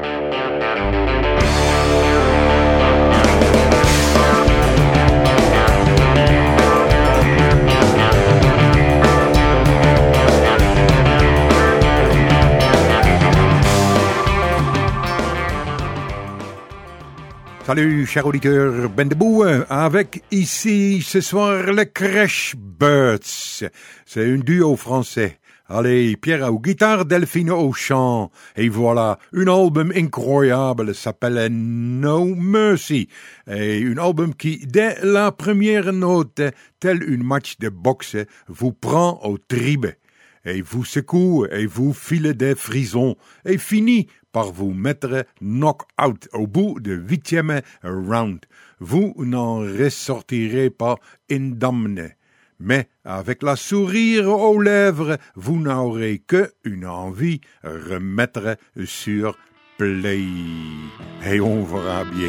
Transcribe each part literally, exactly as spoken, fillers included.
Salut, chers auditeurs, Ben debout avec ici ce soir le Crash Birds. C'est un duo français. Allez, Pierre aux guitares, Delphine au chant. Et voilà, un album incroyable s'appelle No Mercy. Et un album qui, dès la première note, tel un match de boxe, vous prend aux tripes. Et vous secoue et vous file des frissons. Et finit par vous mettre knock-out au bout de huitième round. Vous n'en ressortirez pas indemne. Mais avec la sourire aux lèvres, vous n'aurez que une envie remettre sur play. Et on verra bien.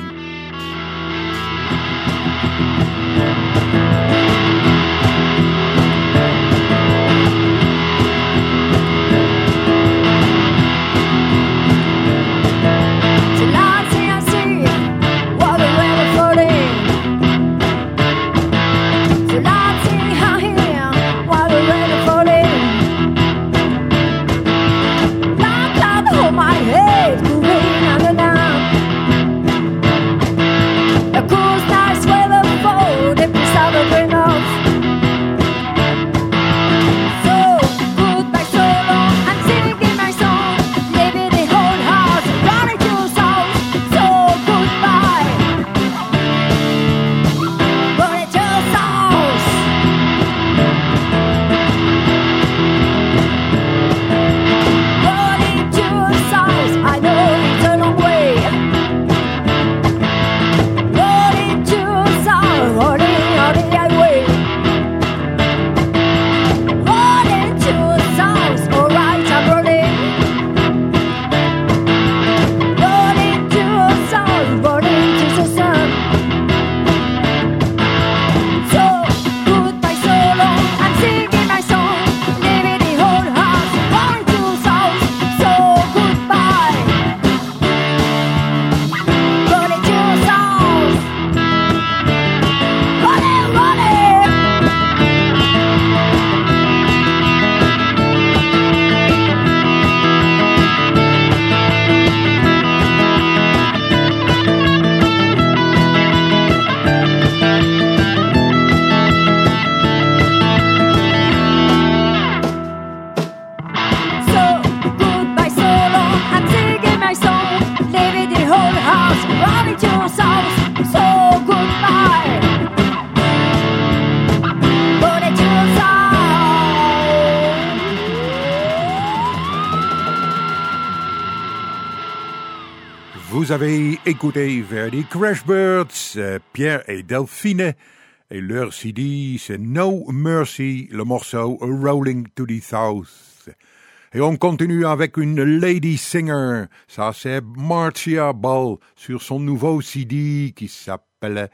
Vous avez écouté vers les Crash Birds, euh, Pierre et Delphine, et leur C D, c'est No Mercy, le morceau Rolling to the South. Et on continue avec une lady singer, ça c'est Marcia Ball, sur son nouveau C D qui s'appelle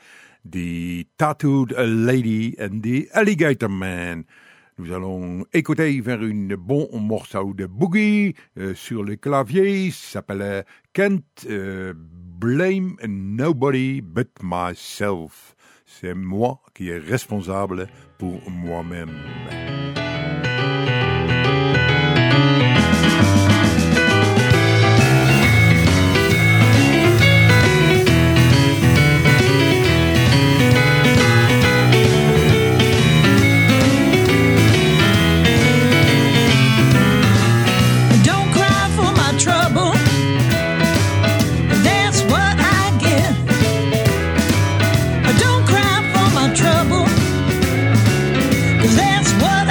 The Tattooed Lady and the Alligator Man. Nous allons écouter vers une bon morceau de boogie euh, sur le clavier, ça s'appelle Can't euh, Blame Nobody But Myself. C'est moi qui est responsable pour moi-même. That's what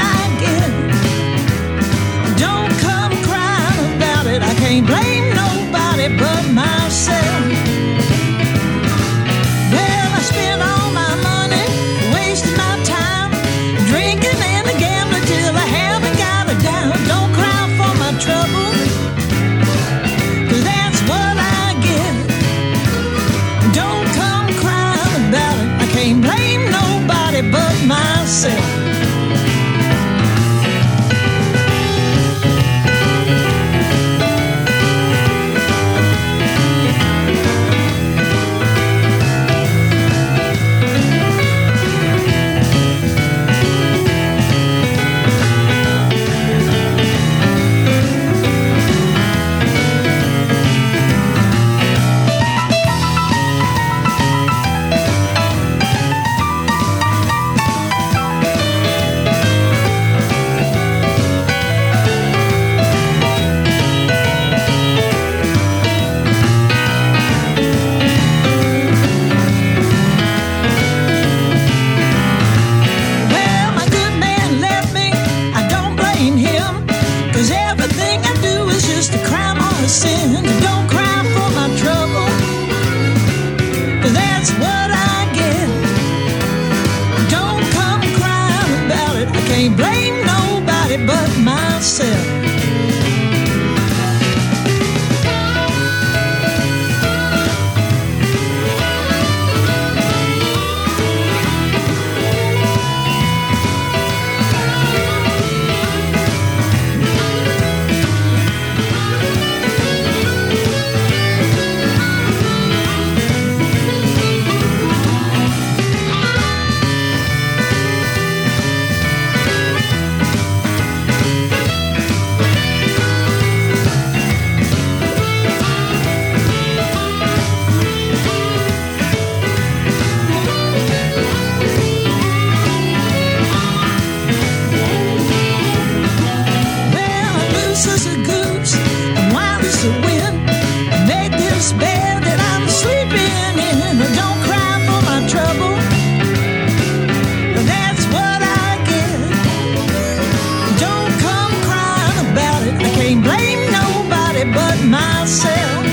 myself.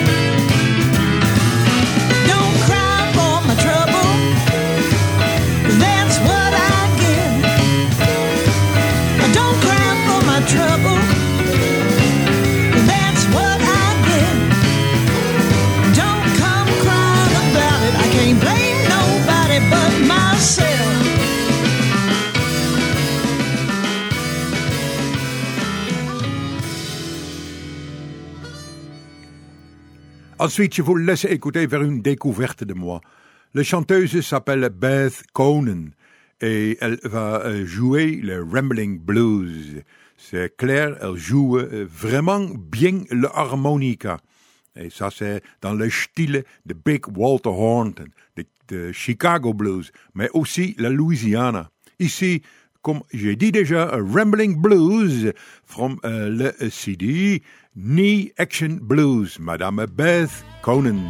Don't cry for my trouble, that's what I get. Don't cry for my trouble, that's what I get. Don't come crying about it, I can't blame nobody but myself. Ensuite, je vous laisse écouter vers une découverte de moi. La chanteuse s'appelle Beth Conan et elle va jouer le Rambling Blues. C'est clair, elle joue vraiment bien le harmonica. Et ça, c'est dans le style de Big Walter Horton, de, de Chicago Blues, mais aussi la Louisiana. Ici, comme j'ai dit déjà, Rambling Blues from uh, le C D Knee Action Blues, Madame Beth Conan.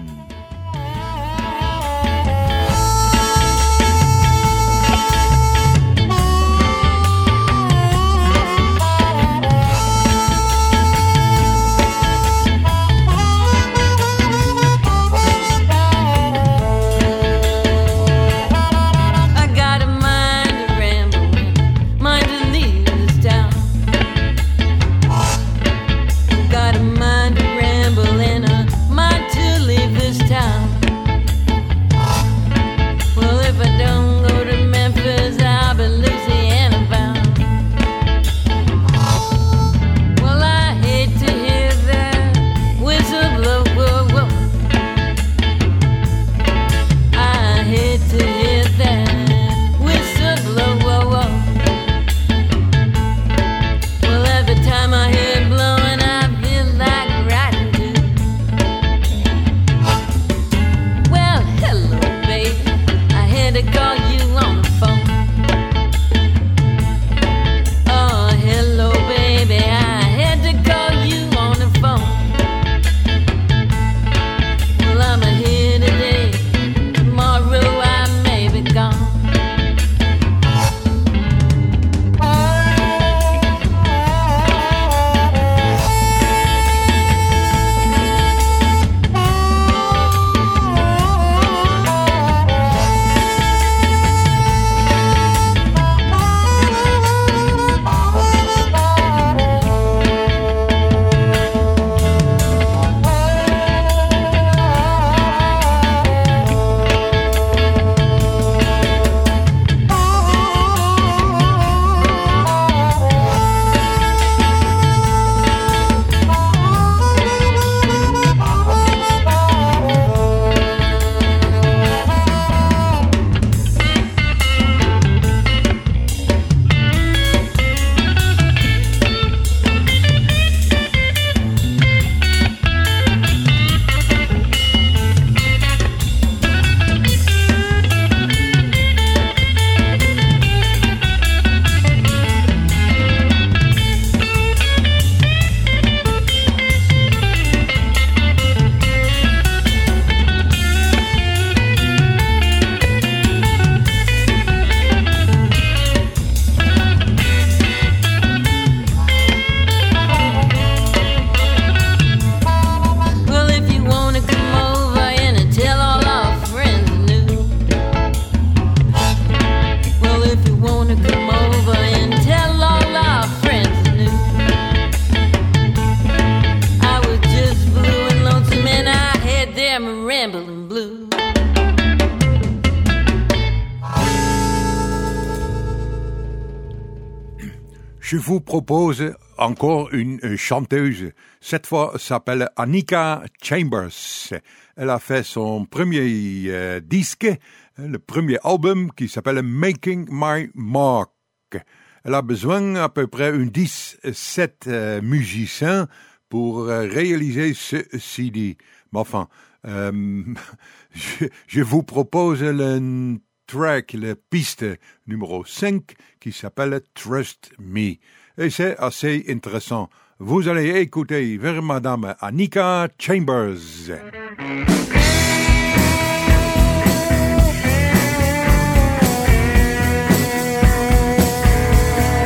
Je vous propose encore une chanteuse. Cette fois, s'appelle Anika Chambers. Elle a fait son premier euh, disque, le premier album qui s'appelle Making My Mark. Elle a besoin à peu près une dix-sept euh, musiciens pour euh, réaliser ce C D. Mais enfin, euh, je, je vous propose le track, la piste numéro cinq qui s'appelle Trust Me. Et c'est assez intéressant. Vous allez écouter vers Madame Anika Chambers.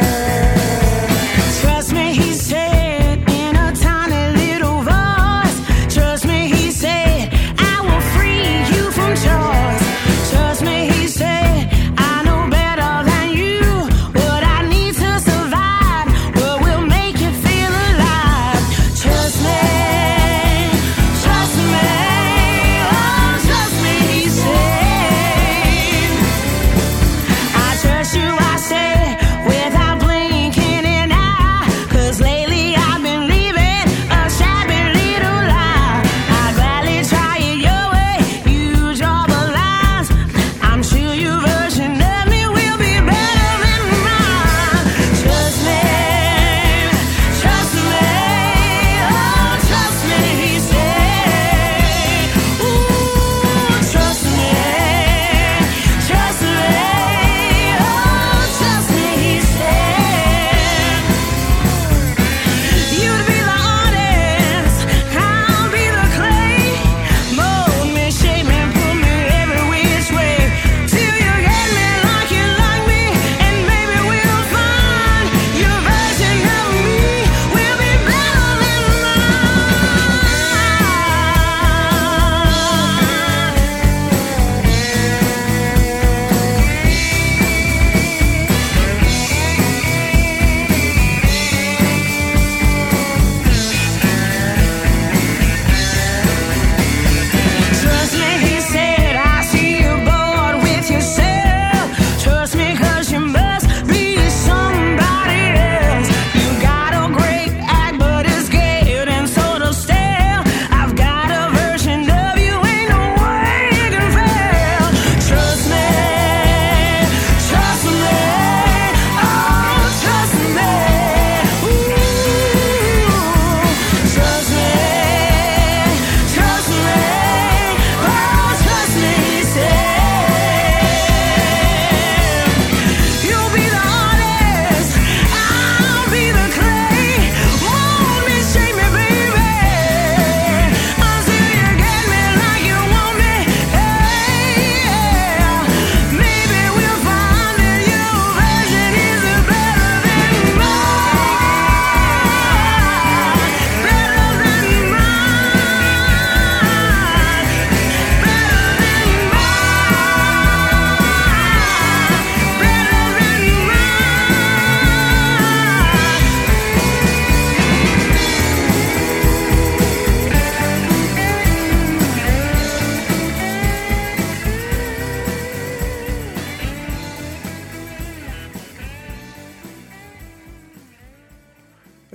Trust me, he said in a tiny little voice,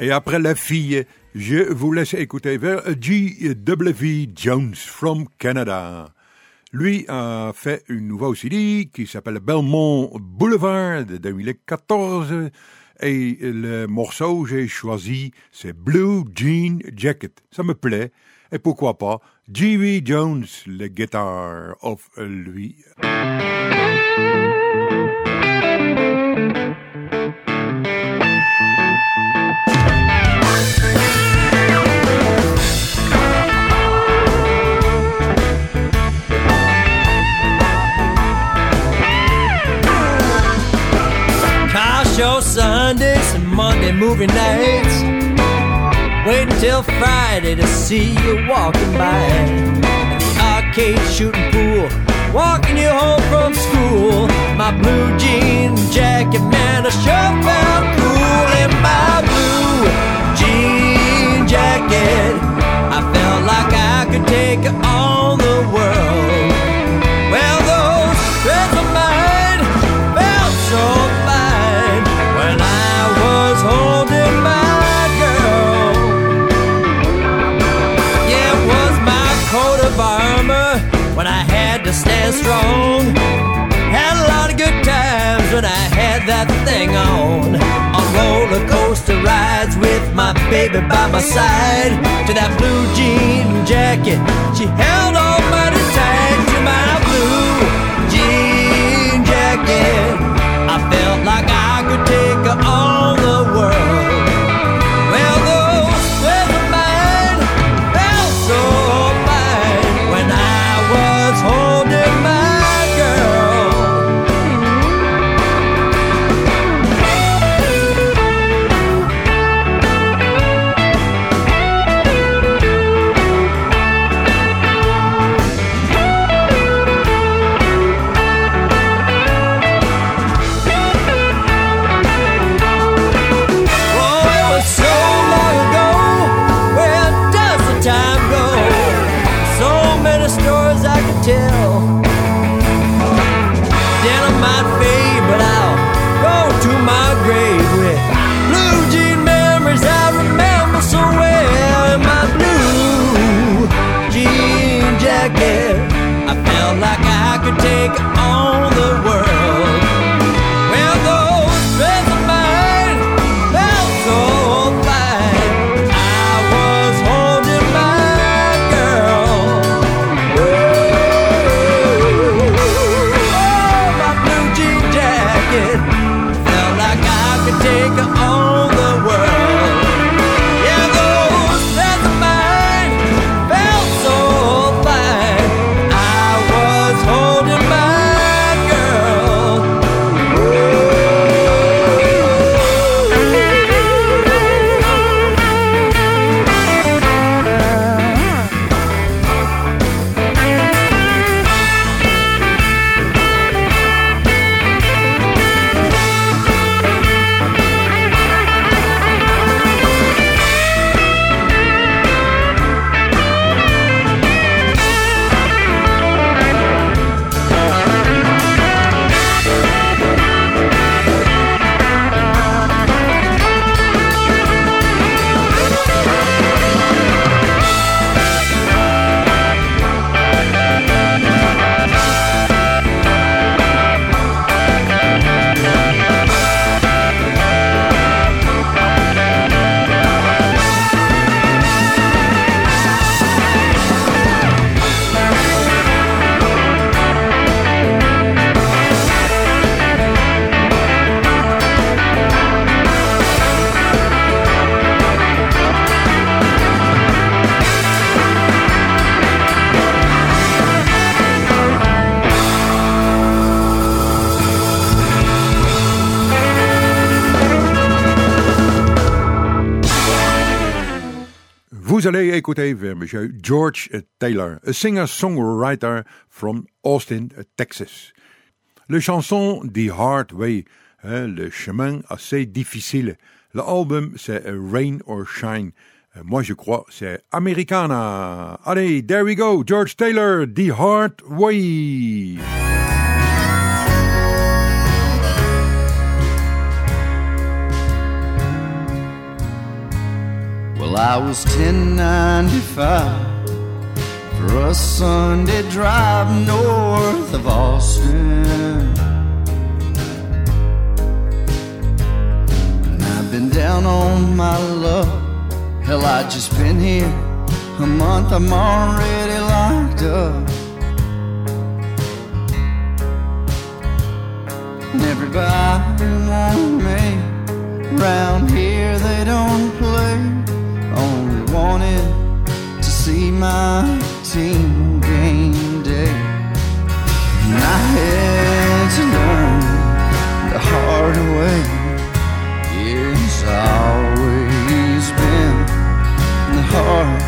Et après la fille, je vous laisse écouter vers G W Jones from Canada. Lui a fait une nouvelle C D qui s'appelle Belmont Boulevard de deux mille quatorze et le morceau que j'ai choisi c'est Blue Jean Jacket. Ça me plaît et pourquoi pas G W Jones, le guitar of lui. Show Sundays and Monday movie nights. Wait until Friday to see you walking by. At the arcade shooting pool, walking you home from school. My blue jean jacket, man, I sure felt cool in my blue jean jacket. I felt like I could take on the world. Well, those threads of mine felt so holding my girl. Yeah, it was my coat of armor when I had to stand strong. Had a lot of good times when I had that thing on. On roller coaster rides with my baby by my side. To that blue jean jacket, she held on mighty tight. To my blue jean jacket, I felt like I could take her on the world. Well, those threads of mine felt so fine when I was holding my girl. Tell. Dynamite fade, but I'll go to my grave with blue jean memories I remember so well. My blue jean jacket, I felt like I could take on the world. Well, those threads of mine felt so fine. I was holding my girl. Felt like I could take her on the world. Yeah, those threads of mine felt so fine. I was holding my girl. Vous allez écouter vers monsieur George Taylor, a singer-songwriter from Austin, Texas. La chanson The Hard Way, hein, le chemin assez difficile. L'album, c'est Rain or Shine. Moi, je crois c'est Americana. Allez, there we go, George Taylor, The Hard Way. Well, I was ten ninety-five for a Sunday drive north of Austin. And I've been down on my luck. Hell, I just been here a month, I'm already locked up. And everybody want me. Round here they don't play. Only wanted to see my team game day. And I had to learn the hard way. Yeah, it's always been the hard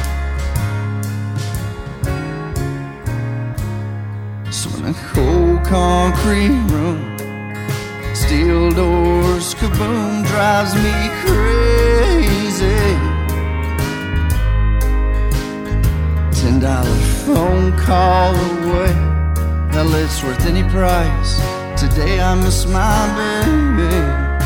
way. So in a cold concrete room, steel doors, kaboom, drives me crazy. Ten dollar phone call away. Hell, it's worth any price. Today I miss my baby.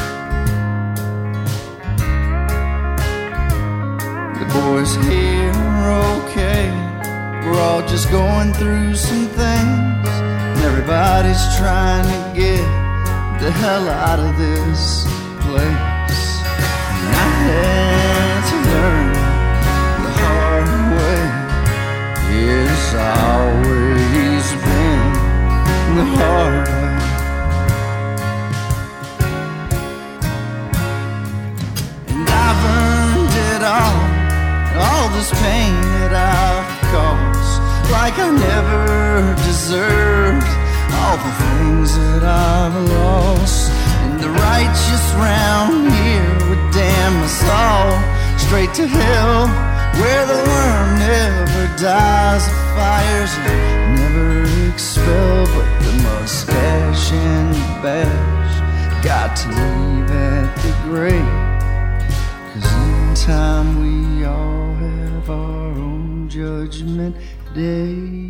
The boys here are okay. We're all just going through some things, and everybody's trying to get the hell out of this place. And I had to learn the hard way. It's always been the hard way. And I've earned it all, all this pain that I've caused, like I never deserved all the things that I've lost. And the righteous round here would damn us all straight to hell, where the worm never dies, the fires never expel. But the mustache and the badge got to leave at the grave, 'cause in time we all have our own judgment day.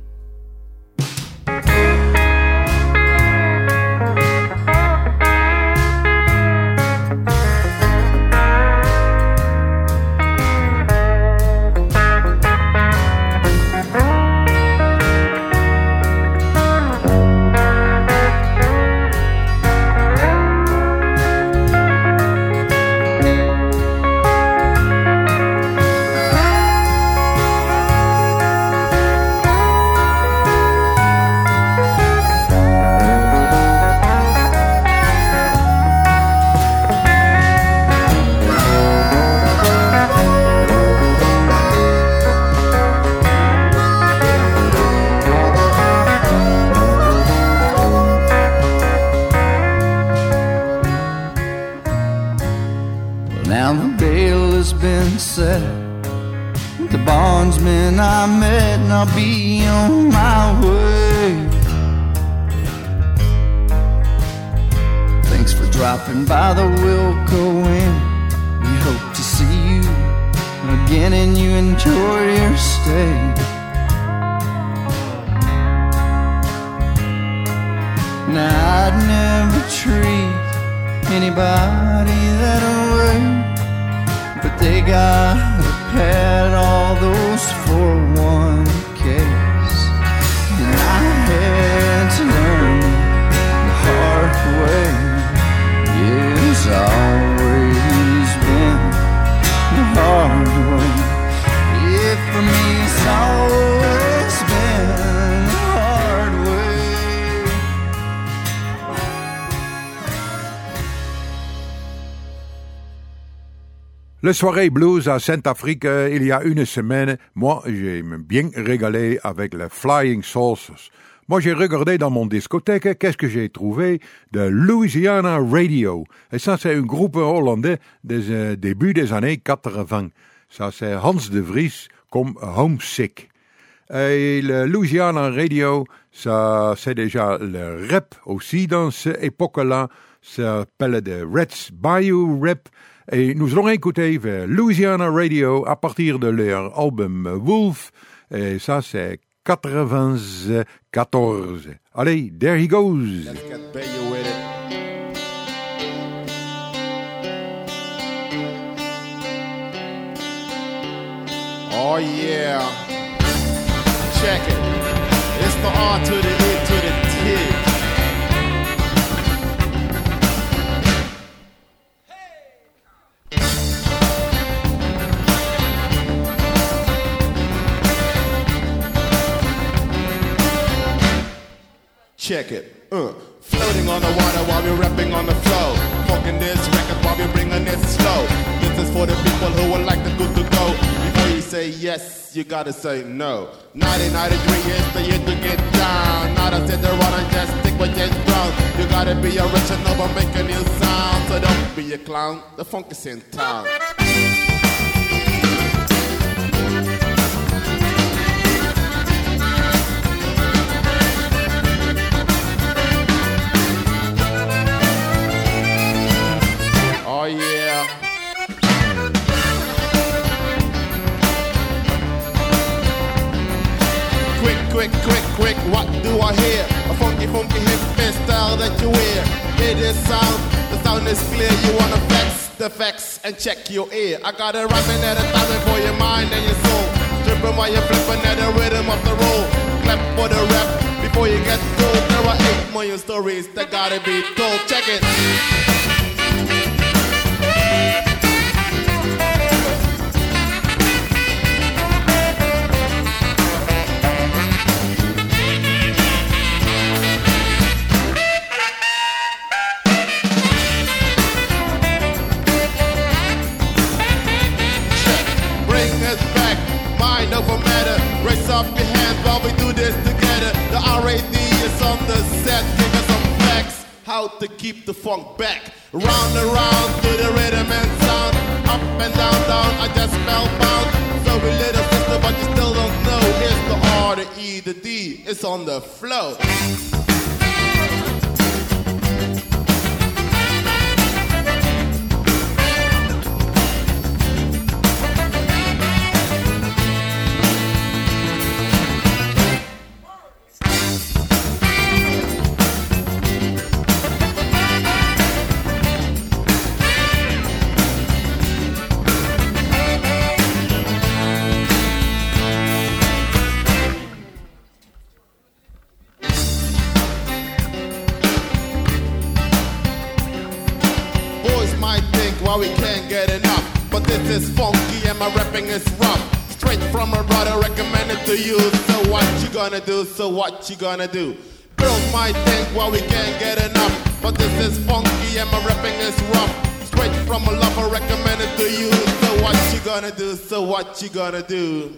The bondsman I met, and I'll be on my way. Thanks for dropping by the Wilco Inn. We hope to see you again, and you enjoy your stay. Now I'd never treat anybody that way, but they gotta pad all those four oh one k's. And I had to learn the hard way. Yeah, it's always been the hard way. Yeah, for me it's always been the hard way. Le soirée blues à Saint-Afrique, euh, il y a une semaine, moi, j'ai bien régalé avec les Flying Saucers. Moi, j'ai regardé dans mon discothèque qu'est-ce que j'ai trouvé de Louisiana Radio. Et ça, c'est un groupe hollandais des euh, débuts des années quatre-vingts. Ça, c'est Hans de Vries comme Homesick. Et le Louisiana Radio, ça, c'est déjà le rap aussi dans cette époque-là. Ça s'appelle le Reds Bayou Rap. Et nous allons écouter vers Louisiana Radio à partir de leur album Wolf. Et ça, c'est quatre-vingt-quatorze. Allez, there he goes. Let's get Bayou with it. Oh yeah. Check it. It's the R to the E to the T. Check it. Uh. Floating on the water while we're rapping on the flow. Fucking this record while we're bringing it slow. This is for the people who would like the good to go. Before you say yes, you gotta say no. nineteen ninety-three is the year to get down. Not a sit around and just stick with your ground. You gotta be original but make a new sound. So don't be a clown, the funk is in town. Oh yeah. Quick, quick, quick, quick, what do I hear? A funky, funky hip style that you wear. Hear this sound, the sound is clear. You wanna flex the facts and check your ear. I got it rhyming at a time for your mind and your soul. Tripping while you're flipping at the rhythm of the roll. Clap for the rap before you get told. There are eight million stories that gotta be told. Check it. Over matter, raise up your hands while we do this together. The R A D is on the set, give us some facts, how to keep the funk back. Round and round to the rhythm and sound, up and down, down, I just spellbound. So we little sister, but you still don't know. It's the R, the E, the D, it's on the flow. We can't get enough, but this is funky and my rapping is rough. Straight from a brother, recommended to you. So what you gonna do? So what you gonna do? Girls might think, well, we can't get enough, but this is funky and my rapping is rough. Straight from a lover, recommended to you. So what you gonna do? So what you gonna do?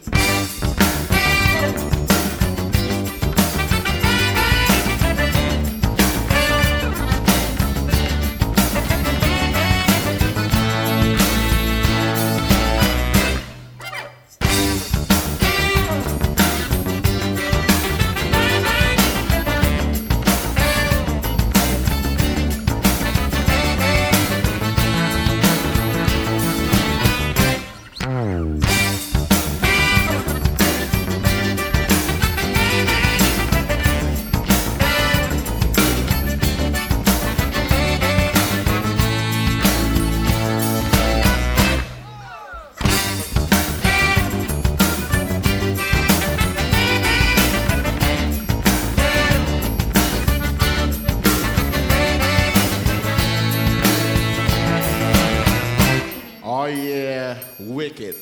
Wicked.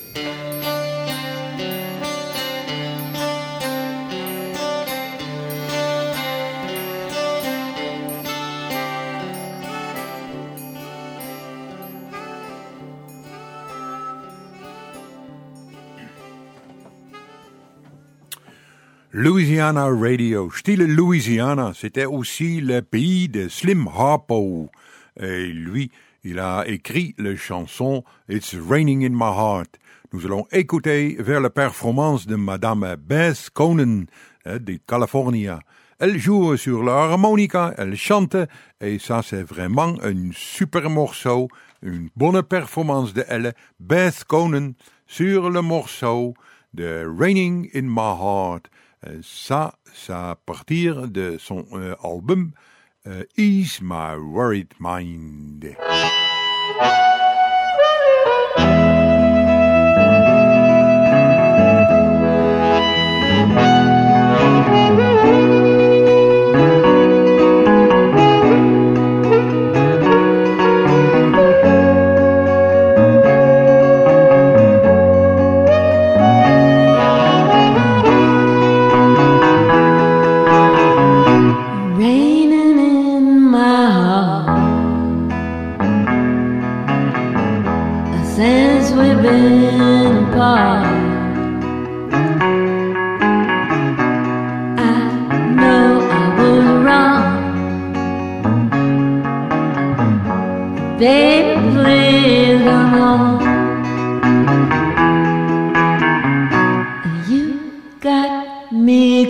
Louisiana Radio, style Louisiana, c'était aussi le pays de Slim Harpo. Et lui, il a écrit la chanson It's Raining in My Heart. Nous allons écouter vers la performance de Madame Beth Conan de California. Elle joue sur l'harmonica, elle chante, et ça c'est vraiment un super morceau, une bonne performance de elle, Beth Conan, sur le morceau de Raining in My Heart. Ça, c'est à partir de son euh, album uh, Ease My Worried Mind.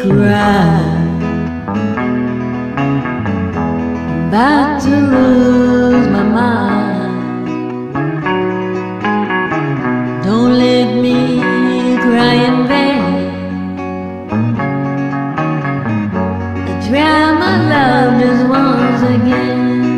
cry. About to lose my mind. Don't let me cry in vain. Try my love just once again.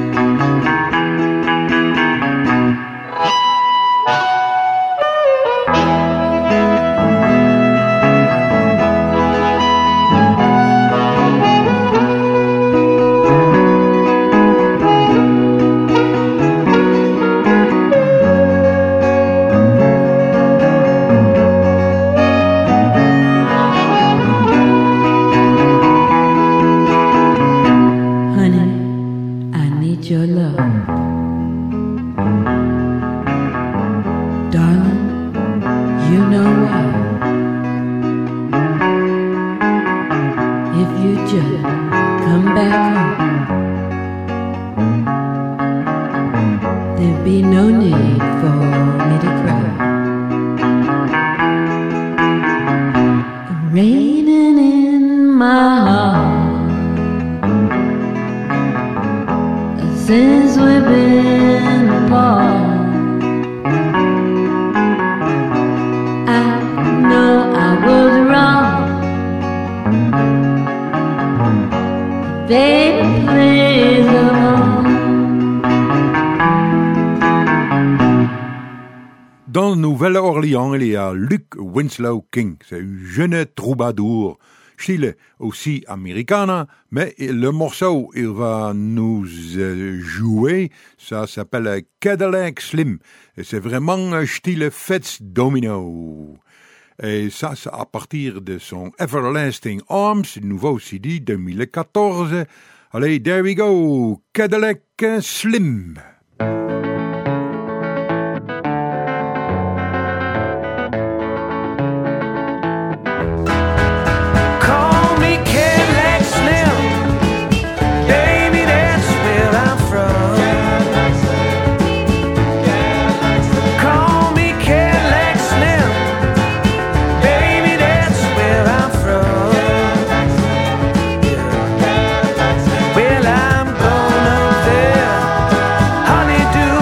Dans Nouvelle-Orléans, il y a Luke Winslow King. C'est un jeune troubadour, style aussi americana, mais le morceau il va nous jouer, ça s'appelle Cadillac Slim. Et c'est vraiment un style Fats Domino. Et ça, c'est à partir de son Everlasting Arms, nouveau C D deux mille quatorze. Allez, there we go, Cadillac Slim. Well, I'm going up there, honey, do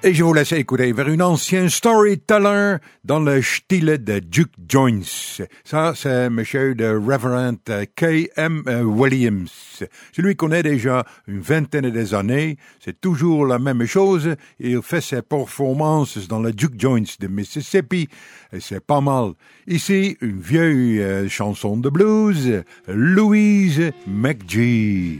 Et je vous laisse écouter vers un ancien storyteller dans le style de Duke Jones. Ça, c'est monsieur de Reverend K M Williams. Je lui connais déjà une vingtaine des années. C'est toujours la même chose. Il fait ses performances dans le Duke Jones de Mississippi. Et c'est pas mal. Ici, une vieille euh, chanson de blues, Louise McGee.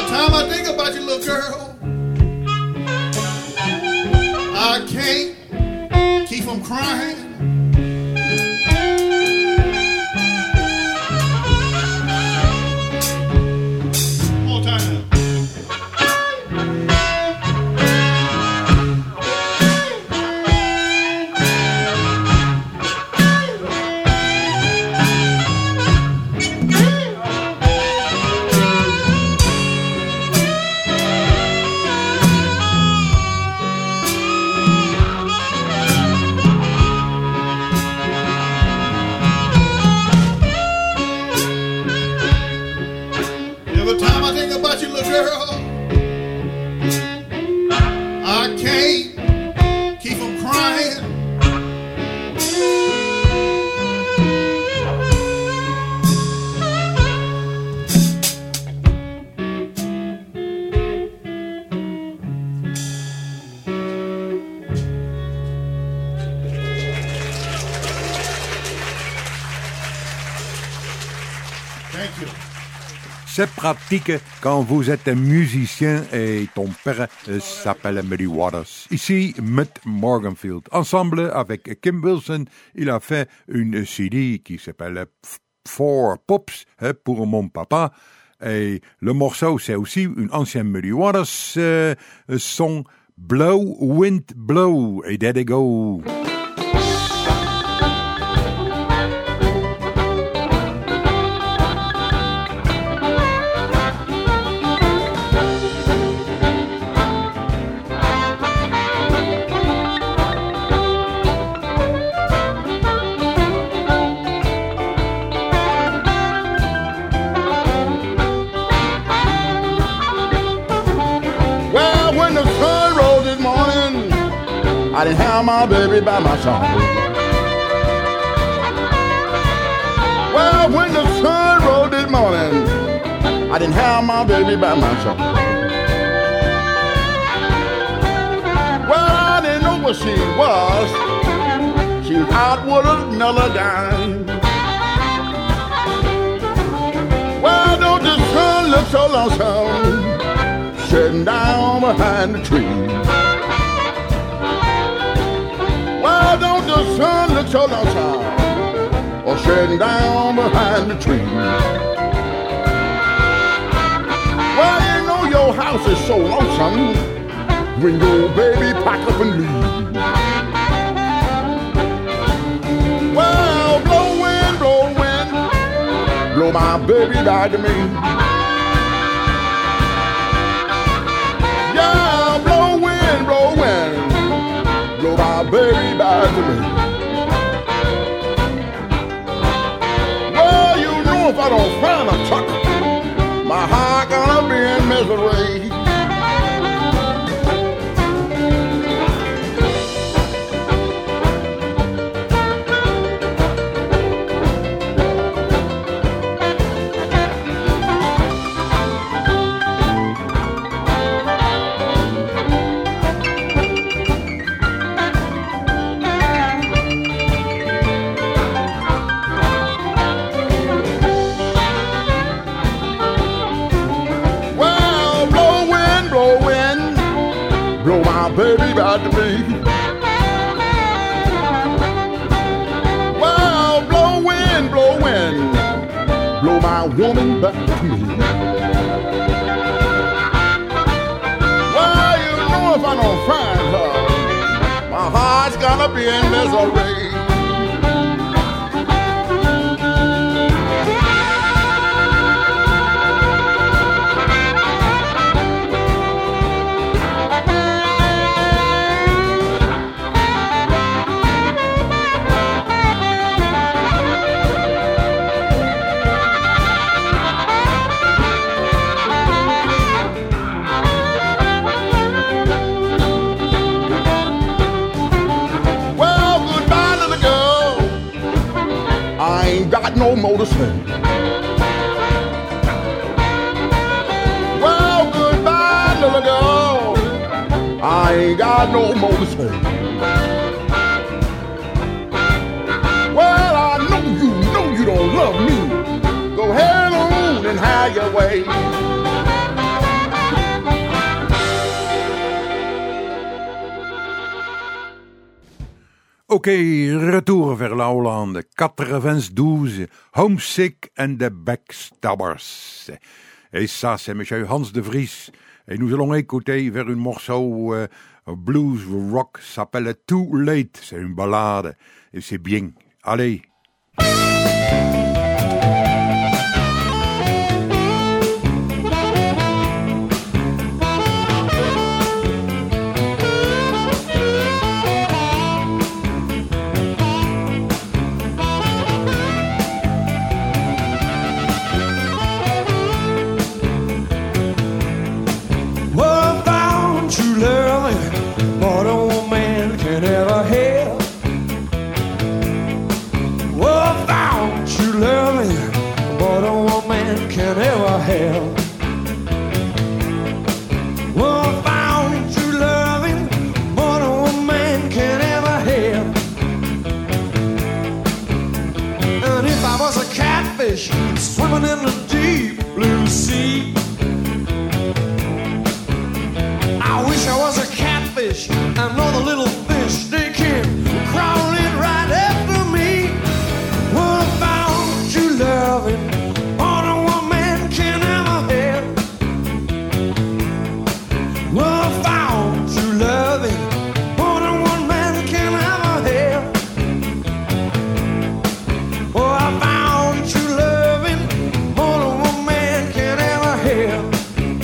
I can't from crying. More time now. Every time I think about you, little girl, I can't keep from crying. Thank you. C'est pratique quand vous êtes un musicien et ton père euh, s'appelle Muddy Waters. Ici, Mutt Morganfield. Ensemble avec Kim Wilson, il a fait une C D qui s'appelle Four Pups hein, pour mon papa. Et le morceau, c'est aussi une ancienne Muddy Waters, euh, son Blow, Wind, Blow. Et there they go. Well, when the sun rose this morning, I didn't have my baby by my side. Well, when the sun rose this morning, I didn't have my baby by my side. Well, I didn't know where she was. She was out with another dime. Well, don't the sun look so lonesome, sitting down behind the tree? Why don't the sun look so lonesome, or sitting down behind the tree? Well, you know your house is so lonesome when your baby pack up and leave. Well, blow wind, blow wind, blow my baby back to me. Yeah, blow wind, blow wind, blow my baby back to me. Well, you know if I don't find a truck, my heart gonna be in misery. Well, blow wind, blow wind, blow my baby back to me. Well, blow wind, blow wind, blow my woman back to me. Well, you know if I don't find her, my heart's gonna be in misery. Well, goodbye, little girl, I ain't got no more to say. Well, goodbye, little girl, I ain't got no more to say. Well, I know you know you don't love me. Go ahead on and have your way. Ok, retour vers la Hollande, quatre-vingt-douze, Homesick and the Backstabbers. Et ça, c'est monsieur Hans de Vries. Et nous allons écouter vers un morceau euh, blues rock, s'appelle Too Late. C'est une ballade, et c'est bien. Allez. Swimming in the deep blue sea. I wish I was a catfish and all the little fish they came crawling right after me. What about you loving more than one man can ever have? What about you loving more than one man can ever have? Oh, I found you loving more than one man can ever have.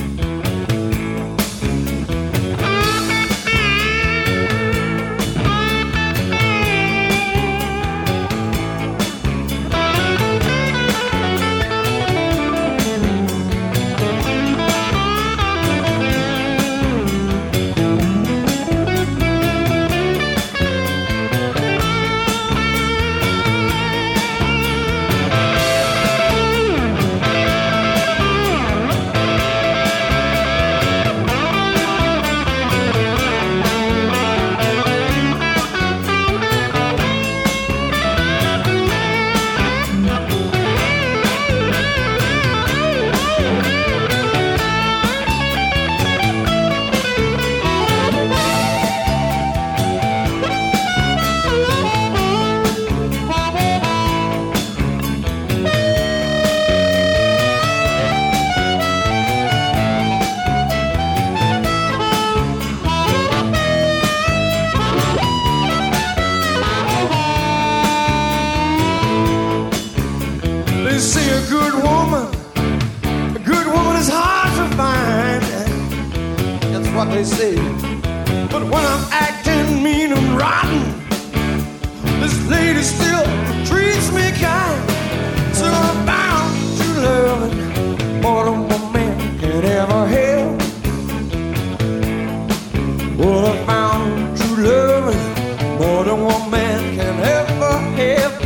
They say, but when I'm acting mean and rotten, this lady still treats me kind. So I'm bound to loving more than one man can ever have. Well, I found true loving more than one man can ever have.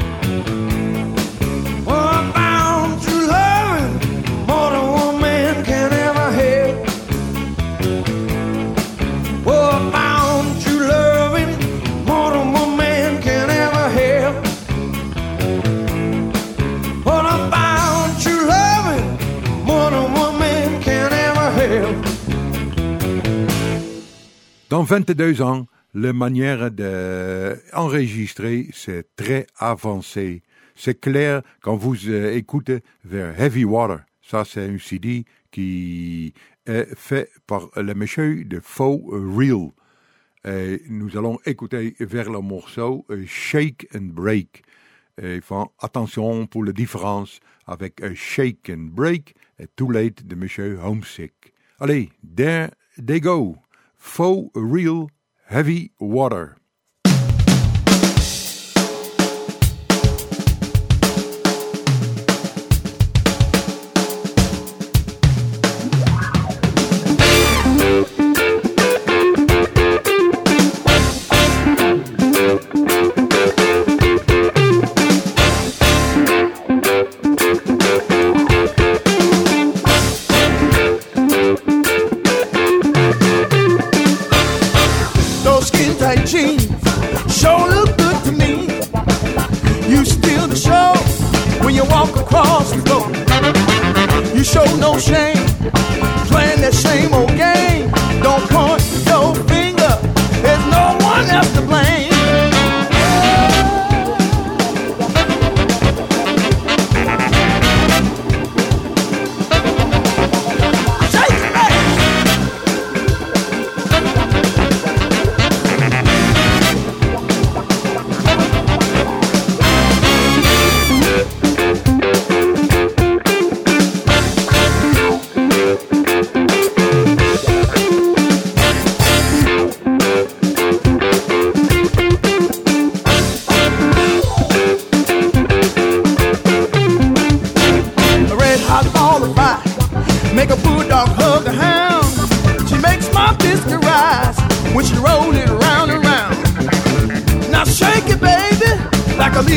Well, I found true loving more than one man can ever have. Well, I found true loving more than one man can ever have. Well, I found true loving more than one man can ever have. Dans vingt-deux ans, la manière d'enregistrer, c'est très avancé. C'est clair quand vous euh, écoutez vers Heavy Water. Ça, c'est un C D qui est fait par le monsieur de Faux Real. Et nous allons écouter vers le morceau euh, Shake and Break. Et font attention pour la différence avec euh, Shake and Break et Too Late de monsieur Homesick. Allez, there they go. Faux Real Heavy Water. Jeans sure look good to me. You steal the show when you walk across the floor. You show no shame, playing that same old game. Don't point your finger, there's no one else to blame.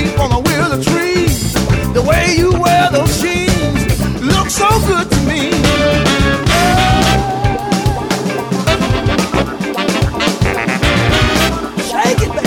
leaf on a willow tree. The way you wear those jeans look so good to me. Shake it, baby.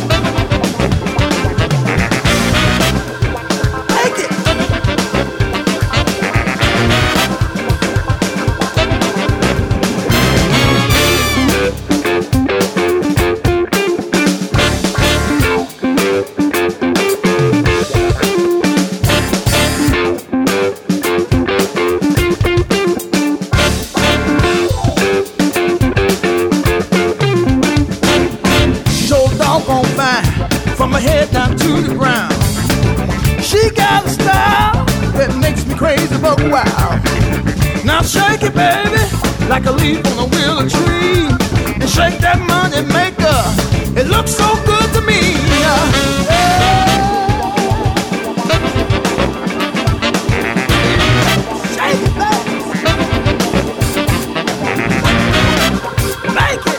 Shake it, baby, like a leaf on a willow tree. And shake that money maker, it looks so good to me. Shake it, baby. Make it.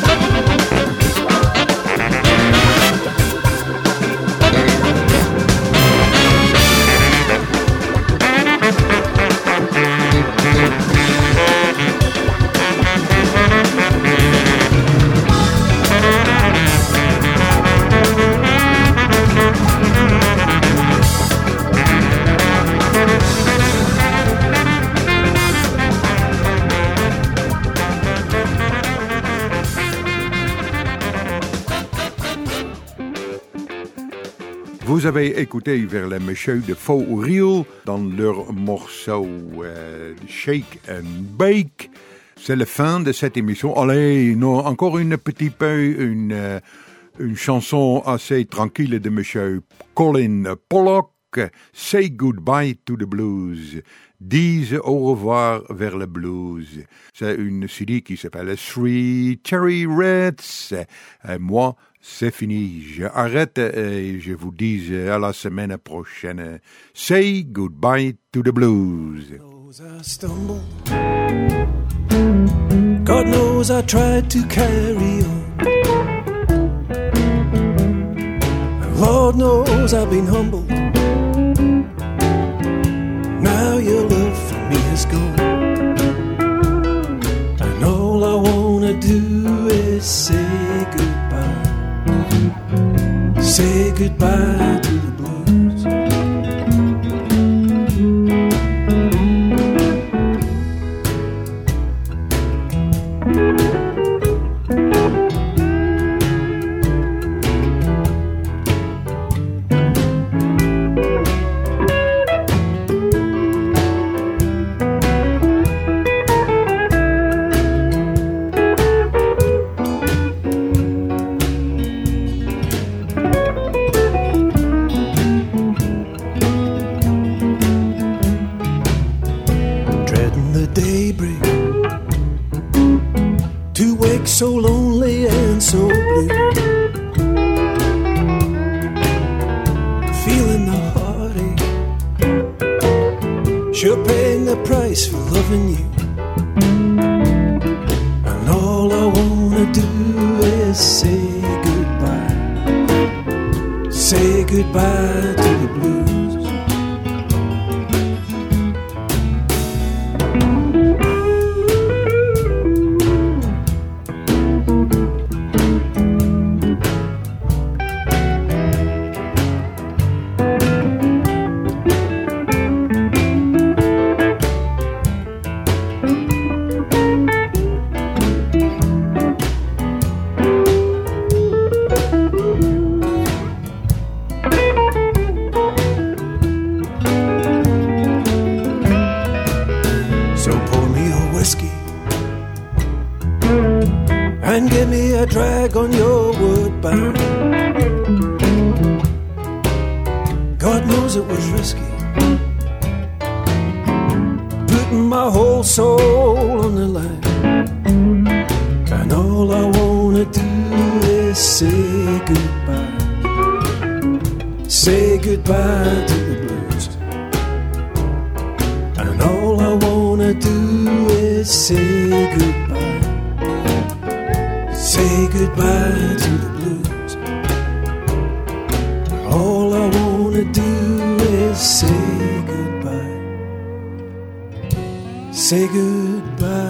Vous avez écouté vers les messieurs de For Real dans leur morceau euh, Shake and Bake. C'est la fin de cette émission. Allez, non, encore une petite peu, une, euh, une chanson assez tranquille de monsieur Colin Pollock. Say Goodbye to the Blues. Dise au revoir vers le blues. C'est une C D qui s'appelle Three Cherry Reds. Et moi, c'est fini. Je arrête et je vous dis à la semaine prochaine. Say goodbye to the blues. I stumbled. God knows I tried to carry on. Lord knows I've been humbled. Now your love for me is gone. And all I wanna do is say goodbye. Say goodbye to the blues. So lonely and so blue, feeling the heartache, sure paying the price for loving you. And all I wanna do is say goodbye, say goodbye to the blues. And give me a drag on your woodbine. God knows it was risky, putting my whole soul on the line. And all I wanna do is say goodbye, say goodbye to the blues. And all I wanna do is say goodbye, say goodbye to the blues. All I say goodbye.